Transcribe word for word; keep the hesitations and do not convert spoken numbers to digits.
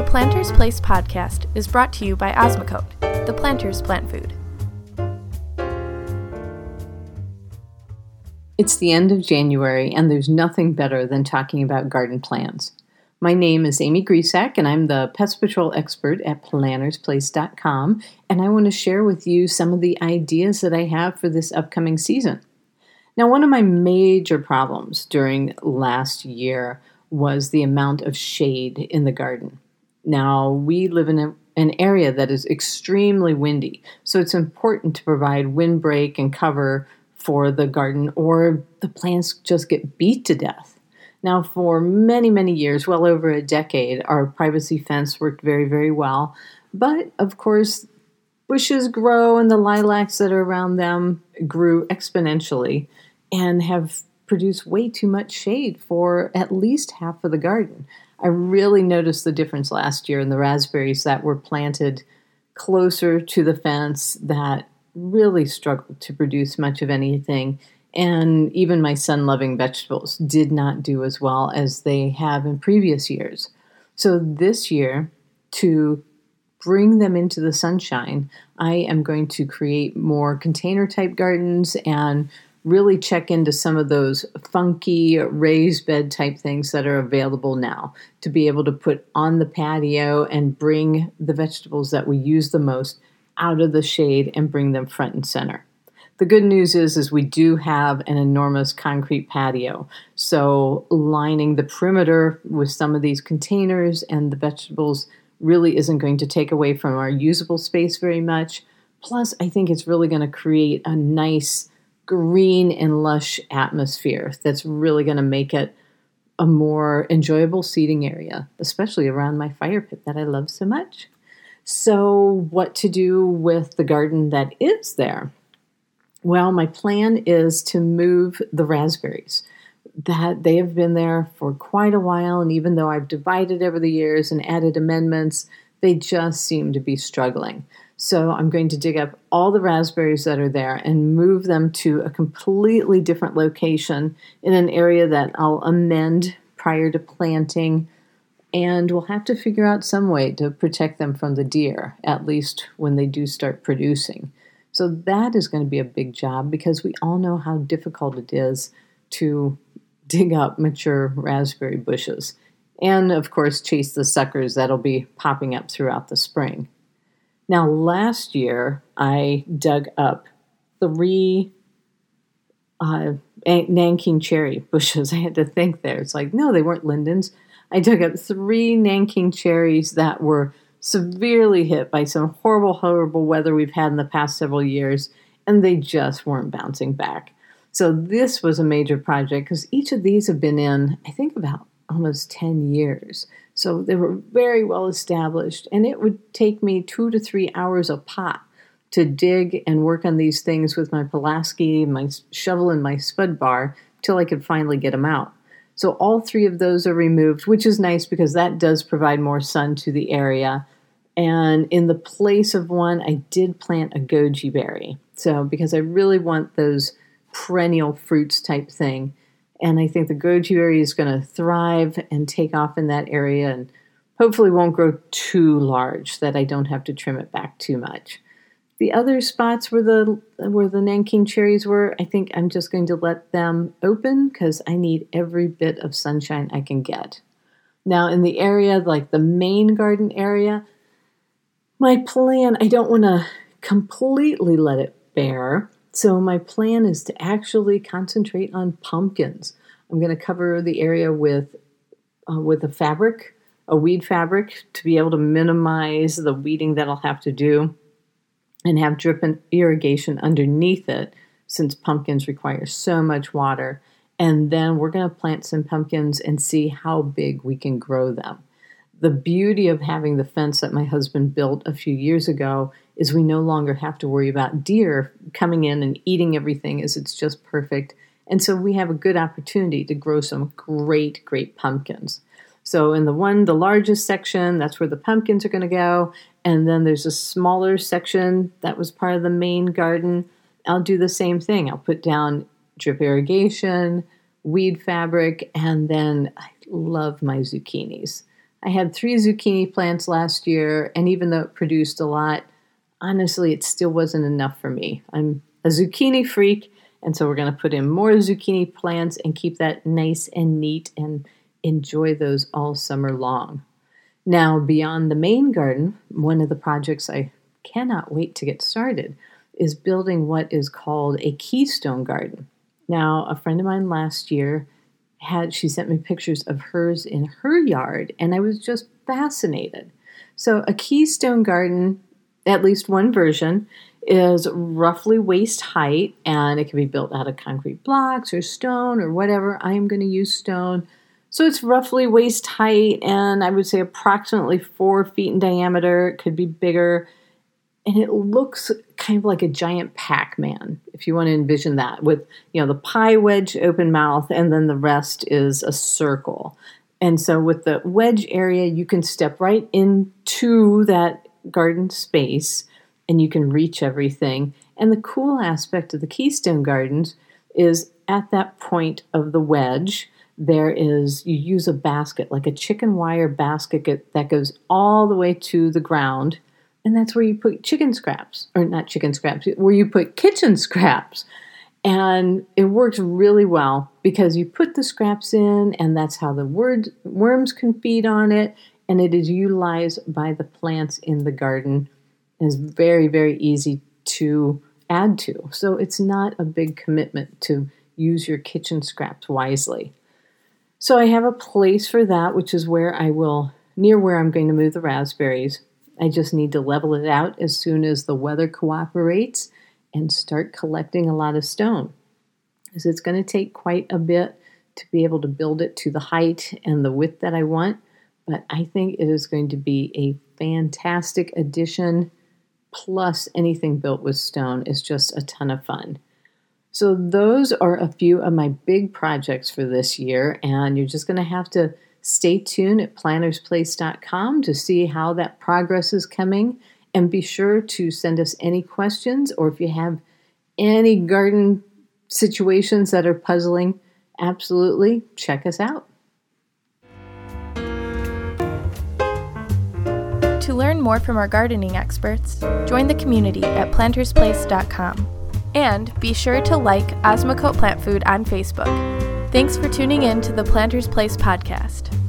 Planter's Place podcast is brought to you by Osmocote, the Planter's plant food. It's the end of January, and there's nothing better than talking about garden plans. My name is Amy Grisak, and I'm the Pest Patrol expert at planters place dot com, and I want to share with you some of the ideas that I have for this upcoming season. Now, one of my major problems during last year was the amount of shade in the garden. Now, we live in a, an area that is extremely windy, so it's important to provide windbreak and cover for the garden, or the plants just get beat to death. Now, for many, many years, well over a decade, our privacy fence worked very, very well. But, of course, bushes grow and the lilacs that are around them grew exponentially and have produced way too much shade for at least half of the garden. I really noticed the difference last year in the raspberries that were planted closer to the fence that really struggled to produce much of anything. And even my sun-loving vegetables did not do as well as they have in previous years. So this year, to bring them into the sunshine, I am going to create more container-type gardens and really check into some of those funky raised bed type things that are available now to be able to put on the patio and bring the vegetables that we use the most out of the shade and bring them front and center. The good news is, is we do have an enormous concrete patio. So lining the perimeter with some of these containers and the vegetables really isn't going to take away from our usable space very much. Plus, I think it's really going to create a nice green and lush atmosphere that's really going to make it a more enjoyable seating area, especially around my fire pit that I love so much. So what to do with the garden that is there? Well, my plan is to move the raspberries. That they have been there for quite a while, and even though I've divided over the years and added amendments, they just seem to be struggling. So I'm going to dig up all the raspberries that are there and move them to a completely different location in an area that I'll amend prior to planting. And we'll have to figure out some way to protect them from the deer, at least when they do start producing. So that is going to be a big job because we all know how difficult it is to dig up mature raspberry bushes. And, of course, chase the suckers that'll be popping up throughout the spring. Now, last year, I dug up three uh, Nanking cherry bushes. I had to think there. It's like, no, they weren't lindens. I dug up three Nanking cherries that were severely hit by some horrible, horrible weather we've had in the past several years, and they just weren't bouncing back. So this was a major project because each of these have been in, I think, about almost ten years. So they were very well established, and it would take me two to three hours a pop to dig and work on these things with my Pulaski, my shovel, and my spud bar till I could finally get them out. So all three of those are removed, which is nice because that does provide more sun to the area. And in the place of one, I did plant a goji berry. So because I really want those perennial fruits type thing. And I think the goji berry is going to thrive and take off in that area and hopefully won't grow too large that I don't have to trim it back too much. The other spots where the where the Nanking cherries were, I think I'm just going to let them open because I need every bit of sunshine I can get. Now in the area, like the main garden area, my plan, I don't want to completely let it bare. So my plan is to actually concentrate on pumpkins. I'm going to cover the area with uh, with a fabric, a weed fabric, to be able to minimize the weeding that I'll have to do and have drip and irrigation underneath it since pumpkins require so much water. And then we're going to plant some pumpkins and see how big we can grow them. The beauty of having the fence that my husband built a few years ago is we no longer have to worry about deer coming in and eating everything as it's just perfect. And so we have a good opportunity to grow some great, great pumpkins. So in the one, the largest section, that's where the pumpkins are going to go. And then there's a smaller section that was part of the main garden. I'll do the same thing. I'll put down drip irrigation, weed fabric, and then I love my zucchinis. I had three zucchini plants last year, and even though it produced a lot, honestly, it still wasn't enough for me. I'm a zucchini freak, and so we're going to put in more zucchini plants and keep that nice and neat and enjoy those all summer long. Now, beyond the main garden, one of the projects I cannot wait to get started is building what is called a keystone garden. Now, a friend of mine last year had, she sent me pictures of hers in her yard, and I was just fascinated. So a keystone garden, at least one version, is roughly waist height, and it can be built out of concrete blocks or stone or whatever. I am going to use stone. So it's roughly waist height, and I would say approximately four feet in diameter. It could be bigger. And it looks kind of like a giant Pac-Man, if you want to envision that, with, you know, the pie wedge open mouth, and then the rest is a circle. And so with the wedge area, you can step right into that garden space, and you can reach everything. And the cool aspect of the Keystone Gardens is at that point of the wedge, there is, you use a basket, like a chicken wire basket that goes all the way to the ground. And that's where you put chicken scraps, or not chicken scraps, where you put kitchen scraps. And it works really well because you put the scraps in, and that's how the word, worms can feed on it. And it is utilized by the plants in the garden. It's very, very easy to add to. So it's not a big commitment to use your kitchen scraps wisely. So I have a place for that, which is where I will, near where I'm going to move the raspberries. I just need to level it out as soon as the weather cooperates and start collecting a lot of stone. Because it's going to take quite a bit to be able to build it to the height and the width that I want. But I think it is going to be a fantastic addition. Plus, anything built with stone is just a ton of fun. So those are a few of my big projects for this year. And you're just going to have to stay tuned at planters place dot com to see how that progress is coming, and be sure to send us any questions, or if you have any garden situations that are puzzling, absolutely check us out. To learn more from our gardening experts, join the community at planters place dot com. And be sure to like Osmocote Plant Food on Facebook. Thanks for tuning in to the Planters Place podcast.